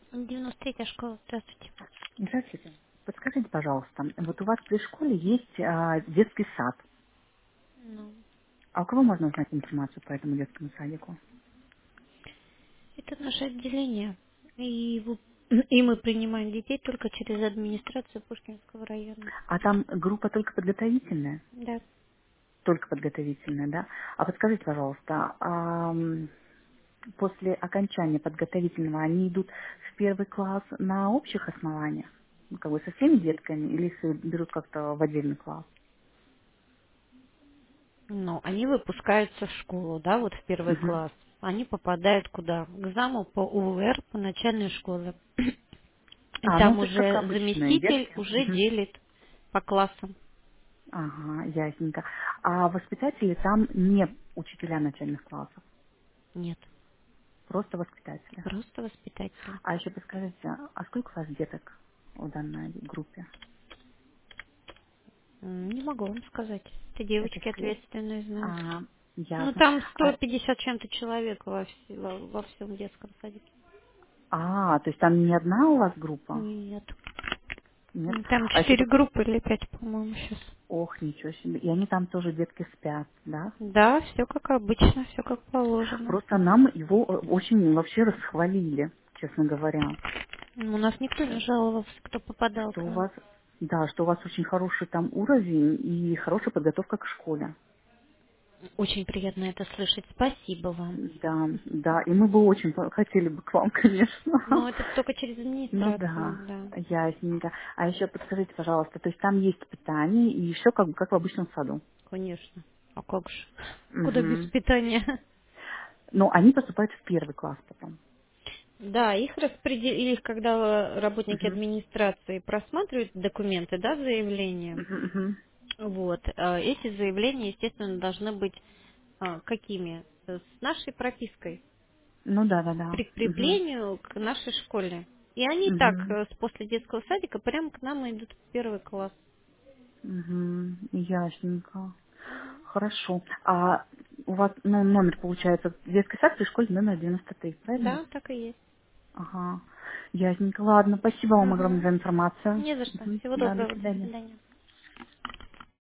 93-я школа, здравствуйте. Здравствуйте. Подскажите, пожалуйста, вот у вас при школе есть детский сад. Ну, А у кого можно узнать информацию по этому детскому садику? это наше отделение. И мы принимаем детей только через администрацию Пушкинского района. А там группа только подготовительная? Да. Только подготовительная, да? А подскажите, пожалуйста, после окончания подготовительного они идут в первый класс на общих основаниях? Ну, как бы со всеми детками или их берут как-то в отдельный класс? Ну, они выпускаются в школу, да, вот в первый Мгм. класс. Они попадают куда? К заму по УВР, по начальной школе. И Ну, там то есть как уже обычные заместитель детки. уже Мгм. делит по классам. Ага, ясненько. А воспитатели там не учителя начальных классов, Нет, просто воспитатели. просто воспитатели. А еще подскажите, а сколько у вас деток в данной группе? Не могу вам сказать. Это Это девочки все? ответственные знают. Ну, Ясно. там А, 150 чем-то человек во всем детском садике. то есть там не одна у вас группа? Нет. Нет? Там А еще 4 группы или 5, по-моему, сейчас. ох, ничего себе. И они там тоже детки спят, да? Да, все как обычно, все как положено. Просто нам его очень вообще расхвалили, честно говоря. У нас никто не жаловался, кто попадал Что к у нам. вас, да, что у вас очень хороший там уровень и хорошая подготовка к школе. Очень приятно это слышать. Спасибо вам. Да, да, и мы бы очень хотели бы к вам, конечно. Но это только через Ну администрацию, да, да. ясненько. А еще подскажите, пожалуйста, то есть там есть питание и все как бы как в обычном саду. Конечно. А как же? Куда без Угу. питания? Но они поступают в первый класс потом. Да, их, когда работники Угу. администрации просматривают документы, да, заявления, Угу, угу. вот, эти заявления, естественно, должны быть какими? С нашей пропиской, Ну да, да, к да. Угу. прикреплению к нашей школе. И они так, Угу. после детского садика, прямо к нам идут в первый класс. Угу. Ясненько. Хорошо. А у вас, ну, номер получается детской сад при школе номер 93, правильно? Да, так и есть. Ага. Ясненько. Ладно, спасибо вам огромное Мгм. за информацию. Не за что. Мгм. Всего Да, до доброго. До свидания. свидания.